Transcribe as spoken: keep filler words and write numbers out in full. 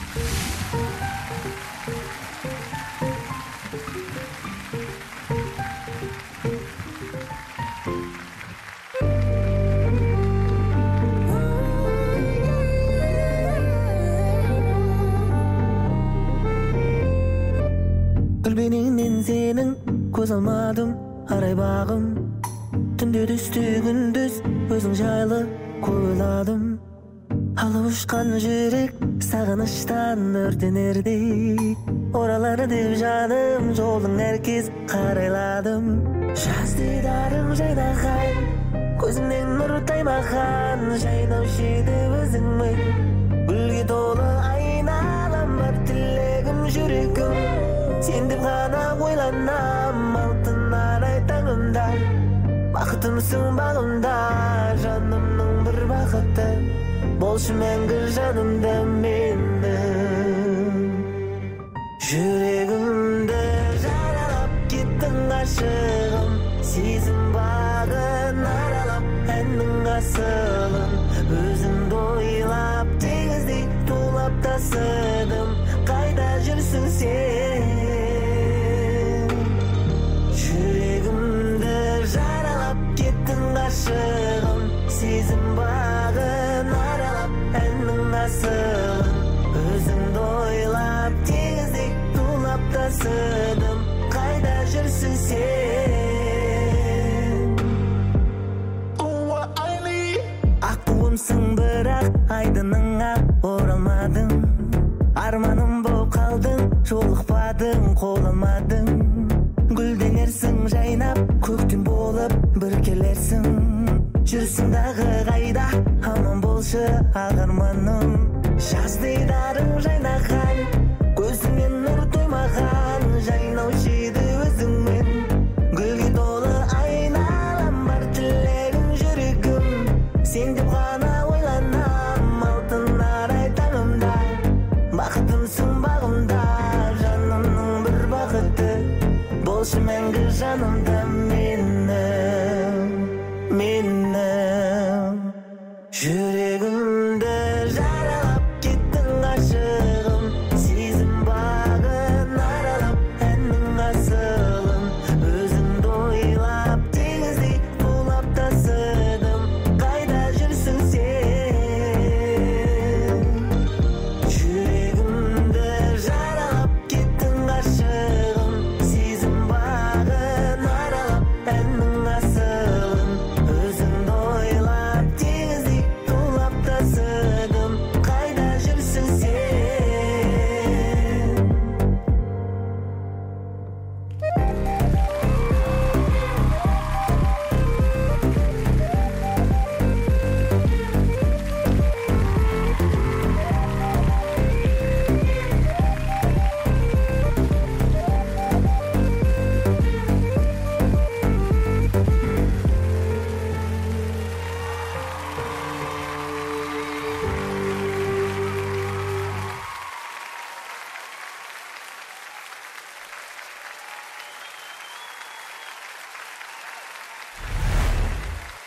Gülbeninden senin көз алмадым арай бағым түнде түсті күндіз өзің жайлы ойладым алып ұшқан жүрек сағыныштан өртенердей оралар деп жаным жолың әркез қарайладым жаз дидарың жайнаған көзіңнен нұр таймаған жайнаушы еді өзіңмен гүлге толы айналам бар тілегім жүрегім сен деп ғана ойланам алтын арай таңымда бақытымсың бағымда жанымның бір бақыты болшы мәңгі жанымда менің жүрегімді жаралап кеттің ғашығым сезім бағын аралап әннің асылын өзіңді ойлап теңіздей тулап тасыдым қайда жүрсің сен жүрегімді жаралап кеттің ғашығым сезім бағын аралап әннің асылын өзіңді ойлап теңіздей тулап тасыдым қайда жүрсің сен ақ туымсың бірақ айдыныңа оралмадың арманым болып қалдың жолықпадың қол алмадың гүлденерсің жайнап көктем болып бір келерсің жүрсің дағы қайда аман болшы ақ арманым жаз дейді